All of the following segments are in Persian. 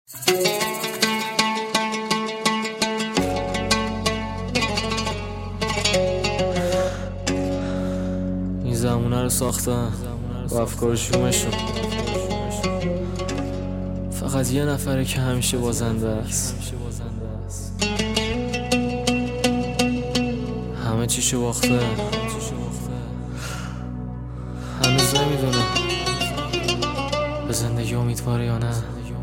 این زمونه رو ساختن با افکار شومشون، فقط یه نفره که همیشه بازنده است. همه چیشو باخته، هنوز نمیدونه به زندگی امیدواره یا نه.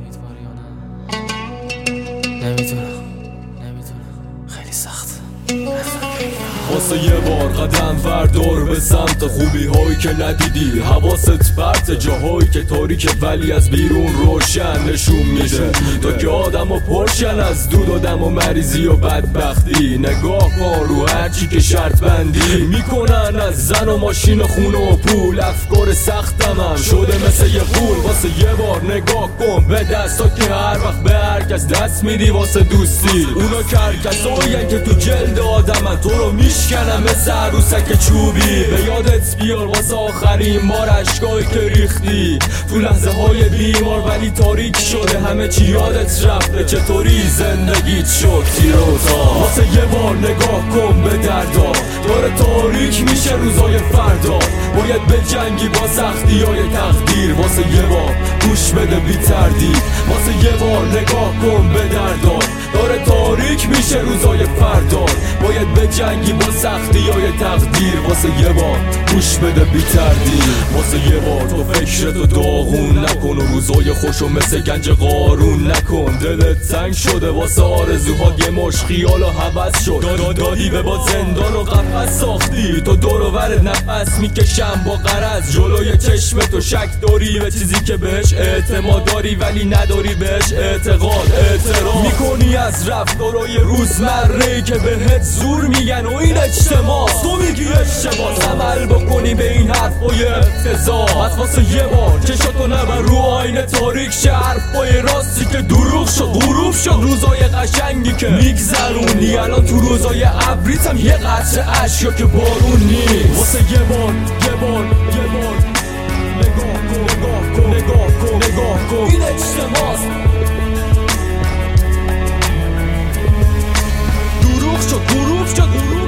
نمیدونه، خیلی سخته. واسه یه بار قدم بردار به سمت خوبی هایی که ندیدی. حواست پرت جاهایی که تاریکه ولی از بیرون روشن نشون میده. تا که آدم و پرشن از دود آدم و مریضی و بدبختی. نگاه کن رو هرچی که شرط بندی میکنن از زن و ماشین و خونه و پول. افکار سختم هم شده مثل یه پول. واسه یه بار نگاه کن به دستا که هر وقت به هرکس دست میدی واسه دوستی. اونا کرکسایی که تو جلد آدمن تو رو میشکنم مثل عروسک چوبی. به یادت بیار واسه آخرین بار عشقایی که ریختی تو لحظه های بیمار ولی تاریک شده همه چی یادت رفته. چطوری زندگیت شد تیروتا. واسه یه بار نگاه کن به دردا داره تاریک میشه روزای فردا. باید به جنگی با سختی های تقدیر. واسه یه بار گوش بده بی تردید. واسه یه بار نگاه کن به دردا داره تاریک میشه روزای فردا. باید به جنگی با سختی های تقدیر. واسه یه بار گوش بده بی تردید. واسه یه بار تو فکرتو داغون نکن و روزای خوشو مثل گنج قارون نکن. دلت تنگ شده واسه آرزوها یه مش خیال و حوض شد. دادی به با زندان و قفس ساختی. تو دور و برت نفس میکشم با غرض. جلوی چشمتو شک داری به چیزی که بهش اعتماد داری ولی نداری بهش اعتقاد. اعتراف میکنی از رفتارای روزمره که بهت زور میگن و این اجتماع. تو میگی اشتباه عمل بکنی به این حرفای افتضاح. از واسه یه بار چشاتو نبر رو آینه تاریک شه. حرفای راستی که دروغ شد غروب شد. روزای قشنگی که میگذرونی الان تو روزای ابریت هم یه قطره اشیا که بارون نیست. واسه یه بار نگاه کن این اجتماعست. دروغ شد غروب شد